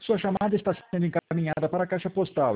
Sua chamada está sendo encaminhada para a caixa postal